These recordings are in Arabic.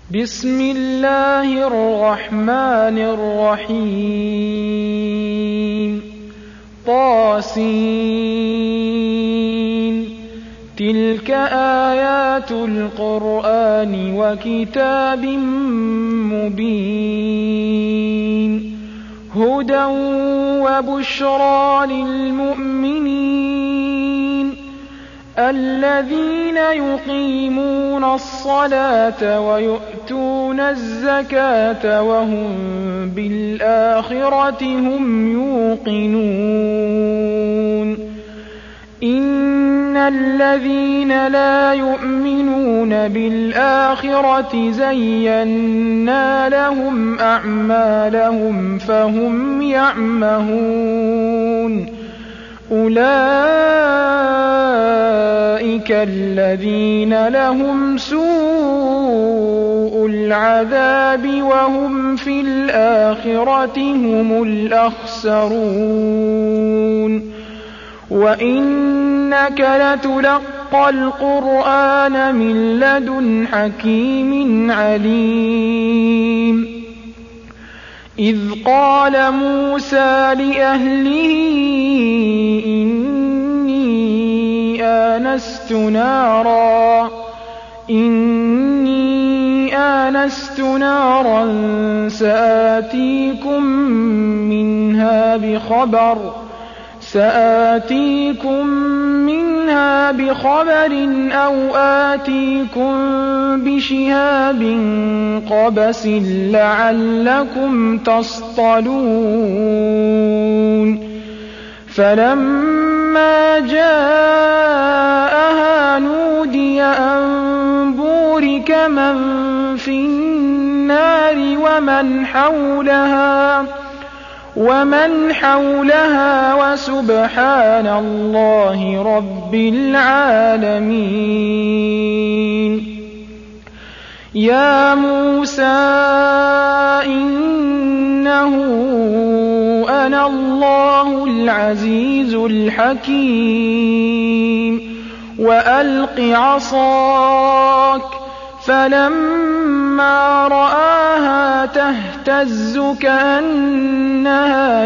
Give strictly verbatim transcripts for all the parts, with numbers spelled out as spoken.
بسم الله الرحمن الرحيم طاسين تلك آيات القرآن وكتاب مبين هدى وبشرى للمؤمنين الذين يقيمون الصلاة ويؤتون الزكاة وهم بالآخرة هم يوقنون إن الذين لا يؤمنون بالآخرة زينا لهم أعمالهم فهم يعمهون أولئك الذين لهم سوء العذاب وهم في الآخرة هم الأخسرون وإنك لتلقى القرآن من لدن حكيم عليم إذ قال موسى لأهله إني آنست نارا إني آنست نارا سآتيكم منها بخبر سآتيكم منها بخبر أو آتيكم بشهاب قبس لعلكم تصطلون فلما جاءها نودي أن بورك من في النار ومن حولها ومن حولها وسبحان الله رب العالمين يا موسى إنه أنا الله العزيز الحكيم وألق عصاك فلما رآها تهتز كأنها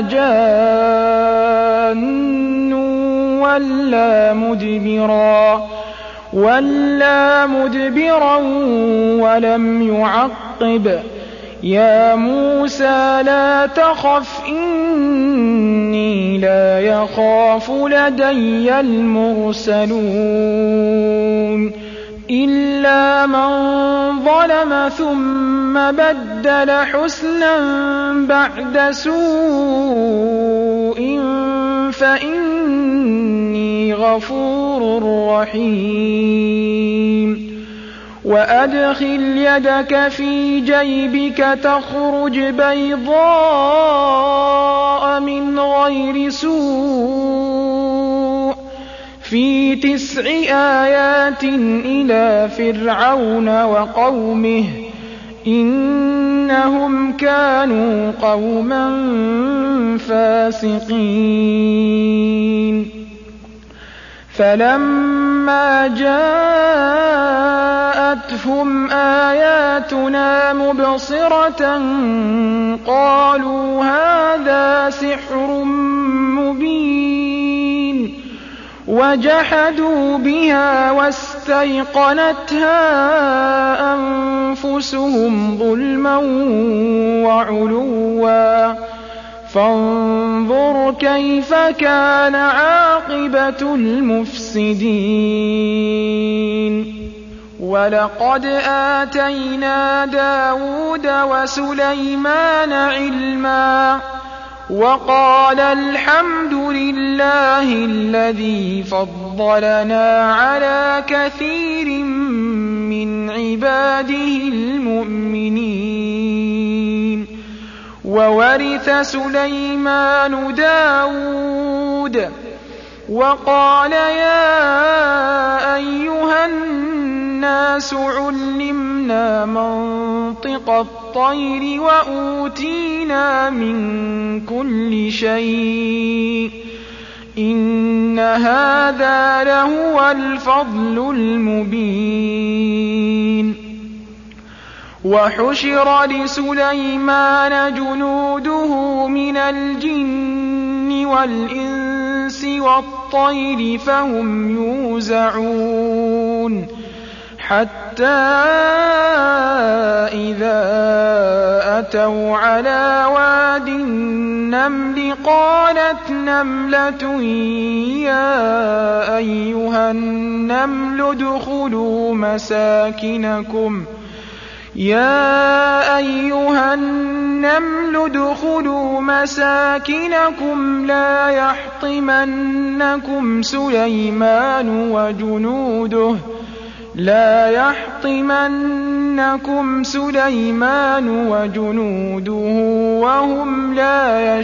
جان ولا مدبرا ولا مدبرا ولم يعقب يا موسى لا تخف إني لا يخاف لدي المرسلون إلا من ظلم ثم بدل حسنا بعد سوء فإني غفور رحيم وأدخل يدك في جيبك تخرج بيضاء من غير سوء في تسع آيات إلى فرعون وقومه إنهم كانوا قوما فاسقين فلما جاءتهم آياتنا مبصرة قالوا هذا سحر مبين وجحدوا بها واستيقنتها أنفسهم ظلما وعلوا فانظر كيف كان عاقبة المفسدين ولقد آتينا داود وسليمان علما وقال الحمد لله الذي فضلنا على كثير من عباده المؤمنين وورث سليمان داود وقال يا أيها الناس علمنا منطق الطير وأوتينا من كل شيء إن هذا لهو الفضل المبين وحشر لسليمان جنوده من الجن والإنس والطير فهم يوزعون حتى إذا أتوا على واد النمل قالت نملة يا أيها النمل ادخلوا مساكنكم يا أيها النمل ادخلوا مساكنكم لا يحطمنكم سليمان وجنوده لا يحطمنكم سليمان وجنوده وهم لا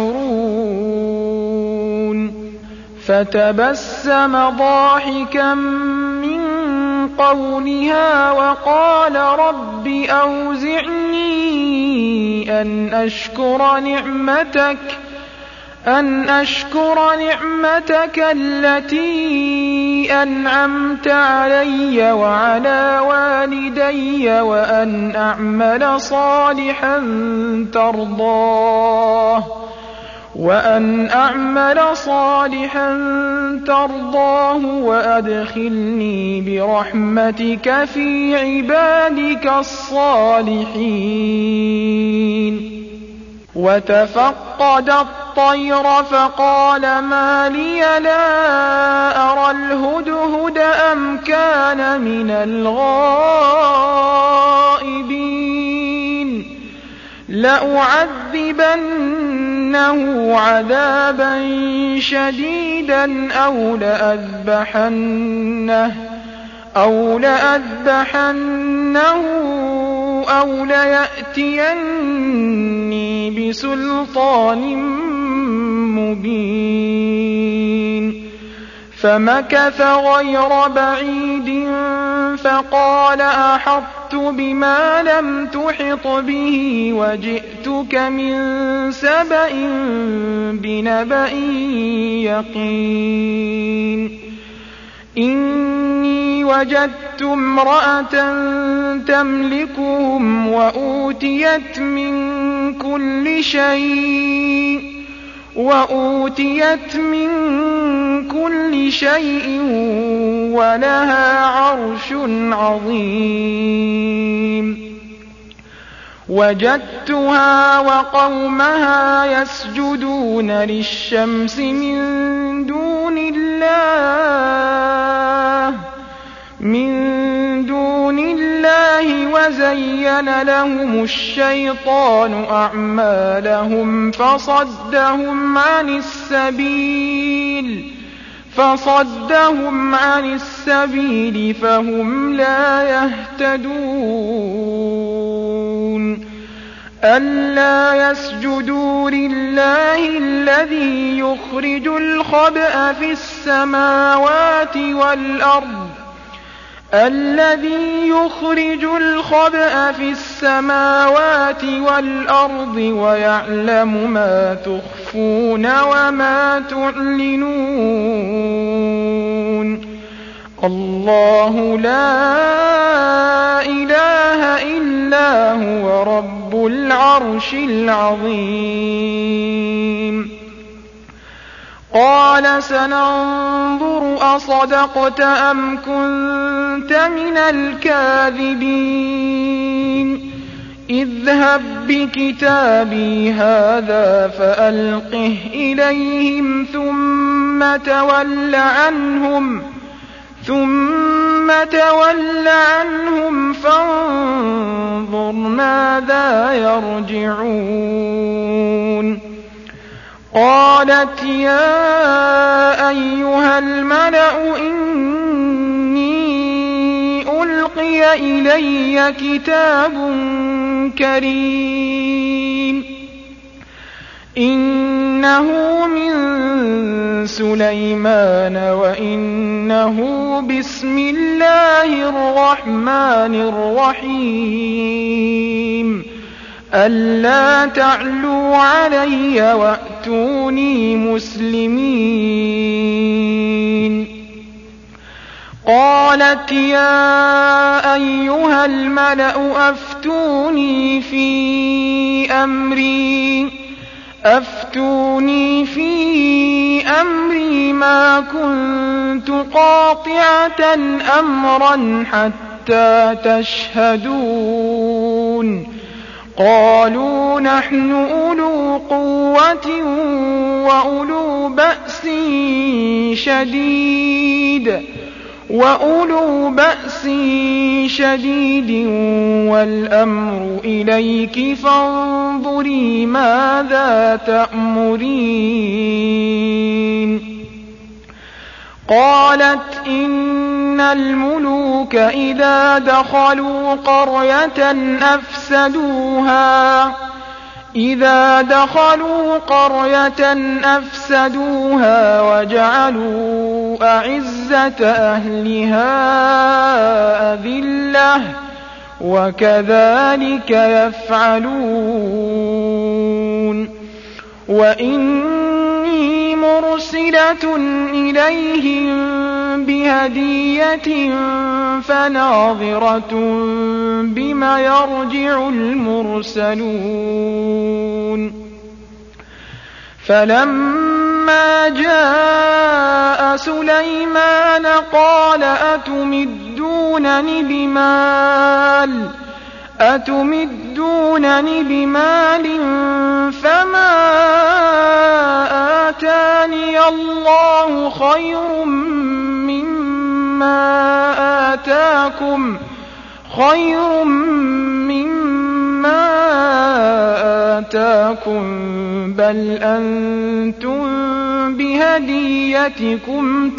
يشعرون فتبسم ضاحكا من قولها وقال رب أوزعني أن أشكر نعمتك أن أشكر نعمتك التي أنعمت علي وعلى والدي وأن أعمل صالحا ترضاه وأن أعمل صالحا ترضاه وأدخلني برحمتك في عبادك الصالحين وتفقد الطير فقال ما لي لا أرى الهدهد أم كان من الغائبين لأعذبنه عذابا شديدا أو لأذبحنه أو لأذبحنه أو ليأتيني بسلطان مبين فمكث غير بعيد فقال أحطت بما لم تحط به وجئتك من سبأ بنبأ يقين إني وجدت امرأة تملكهم وأوتيت من كل شيء وأوتيت من كل شيء ولها عرش عظيم وجدتها وقومها يسجدون للشمس من دون الله من دون الله وزين لهم الشيطان أعمالهم فصدهم عن السبيل فصدهم عن السبيل فهم لا يهتدون ألا يسجدوا لله الذي يخرج الخبأ في السماوات والأرض الذي يخرج الخبأ في السماوات والأرض ويعلم ما تخفون وما تعلنون الله لا إله إلا هو رب العرش العظيم قال سننظر أصدقت أم كنت من الكاذبين اذهب بكتابي هذا فألقه إليهم ثم تول عنهم ثم تول عنهم فانظر ماذا يرجعون قالت يا أيها الملأ إني ألقي إلي كتاب كريم إنه من سليمان وإنه بسم الله الرحمن الرحيم ألا تعلوا علي وأتوني مسلمين قالت يا أيها الملأ أفتوني في أمري أفتوني في أمري ما كنت قاطعة أمرا حتى تشهدون قالوا نحن أولو قوة وأولو بأس شديد وأولو بأس شديد والأمر إليك فانظري ماذا تأمرين قالت إن الملوك إذا دخلوا قرية أفسدوها إذا دخلوا قرية أفسدوها وجعلوا أعزة أهلها أذلة وكذلك يفعلون وإني مرسلة إليهم بهدية فناظرة بما يرجع المرسلون فلما جاء سليمان قال أتمدونني بمال أتمدونني بمال فما آتاني الله خير مما آتاكم خير مما آتاكم بل أنتم بهديتكم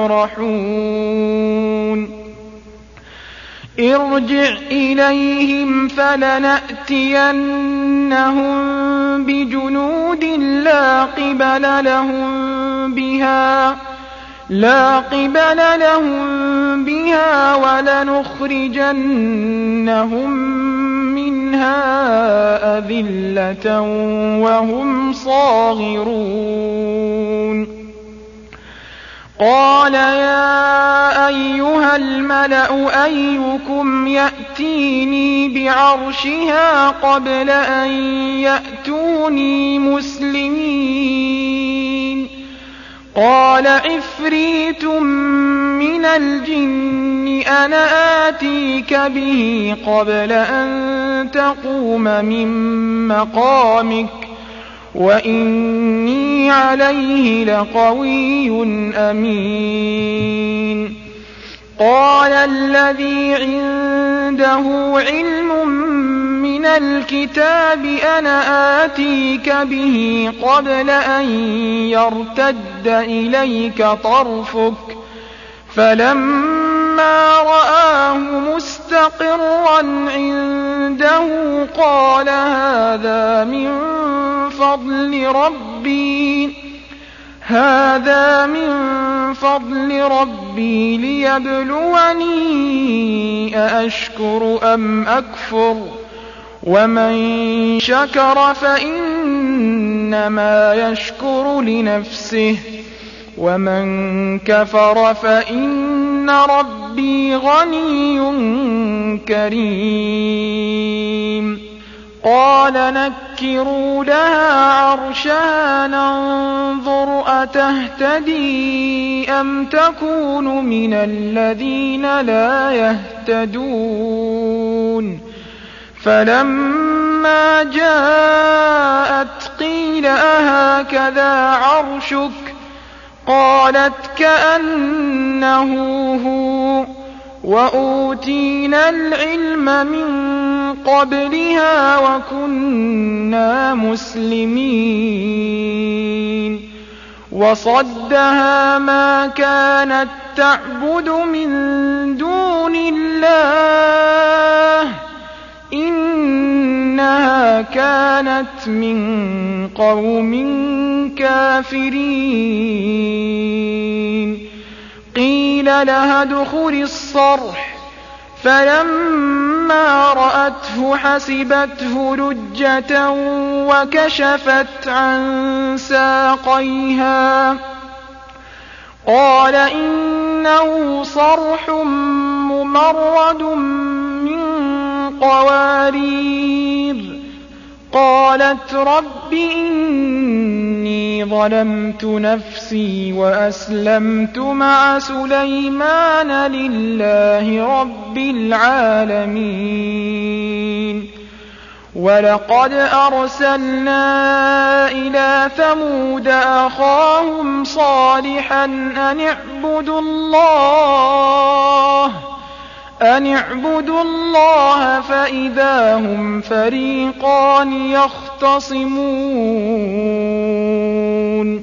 تفرحون ارجع إليهم فلنأتينهم بجنود لا قبل لهم بها لا قبل لهم بها ولنخرجنهم منها أذلة وهم صاغرون قال يا أيها الملأ أيكم يأتيني بعرشها قبل أن يأتوني مسلمين قال عفريت من الجن أنا آتيك به قبل أن تقوم من مقامك وإني عليه لقوي أمين قال الذي عنده علم من الكتاب أنا آتيك به قبل أن يرتد إليك طرفك فلما رآه مستقرا عنده قال هذا من فضل ربي هذا من فضل ربي ليبلوني أأشكر أم أكفر ومن شكر فإنما يشكر لنفسه ومن كفر فإن ربي غني كريم قال نكروا لها عرشها ننظر أتهتدي أم تكون من الذين لا يهتدون فلما جاءت قيل أهكذا عرشك قالت كأنه هو وأوتينا العلم من قبلها وكنا مسلمين وصدها ما كانت تعبد من دون الله إنها كانت من قوم كافرين قيل لها ادخل الصرح فلما رأته حسبته لجة وكشفت عن ساقيها قال إن كأنه صرح ممرد من قوارير قالت رب إني ظلمت نفسي وأسلمت مع سليمان لله رب العالمين ولقد أرسلنا إلى ثمود أخاهم صالحا أن اعبدوا الله أن اعبدوا الله فإذا هم فريقان يختصمون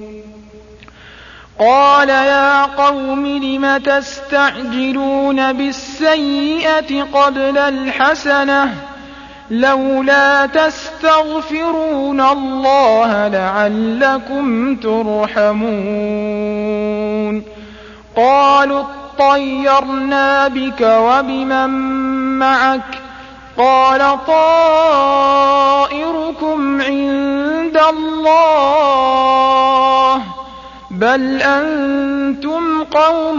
قال يا قوم لم تستعجلون بالسيئة قبل الحسنة لولا تستغفرون الله لعلكم ترحمون قالوا اطيرنا بك وبمن معك قال طائركم عند الله بل أنتم قوم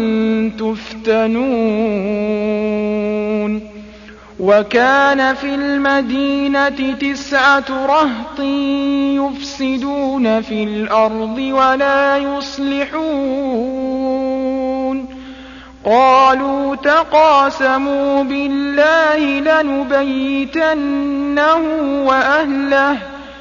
تفتنون وكان في المدينة تسعة رهط يفسدون في الأرض ولا يصلحون قالوا تقاسموا بالله لنبيتنه وأهله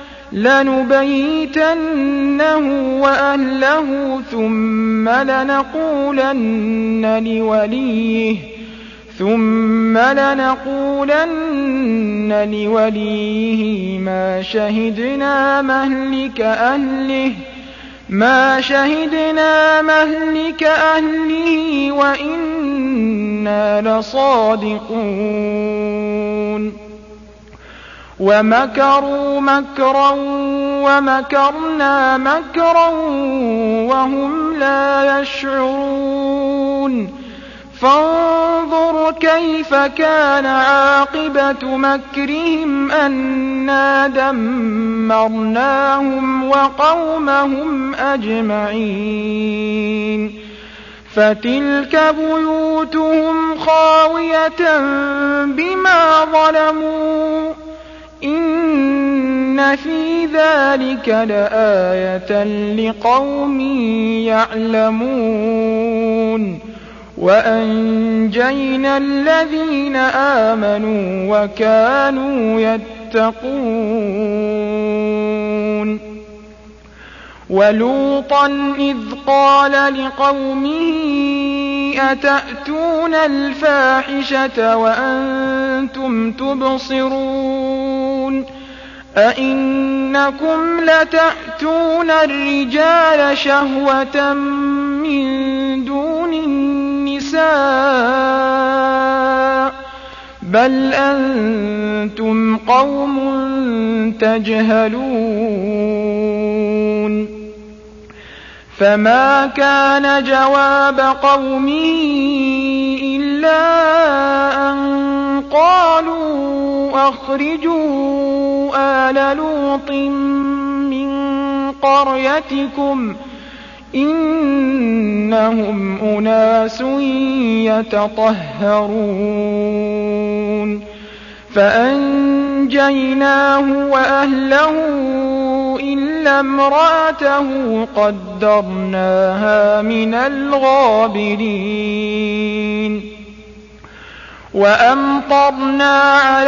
لنبيتنه وأهله ثم لنقولن لوليه ثم لنقولن لوليه ما شهدنا مهلك أهله ما شهدنا مهلك أهله وإنا لصادقون ومكروا مكرا ومكرنا مكرا وهم لا يشعرون فانظر كيف كان عاقبة مكرهم أنا دمرناهم وقومهم أجمعين فتلك بيوتهم خاوية بما ظلموا إن في ذلك لآية لقوم يعلمون وأنجينا الذين آمنوا وكانوا يتقون ولوطا إذ قال لقومه أتأتون الفاحشة وأنتم تبصرون أئنكم لتأتون الرجال شهوة من دون النساء بل أنتم قوم تجهلون فما كان جواب قومه إلا أن قالوا أخرجوا آل لوط من قريتكم إنهم أناس يتطهرون فأنجيناه وأهله إلا امرأته قدرناها من الغابرين وأمطرنا على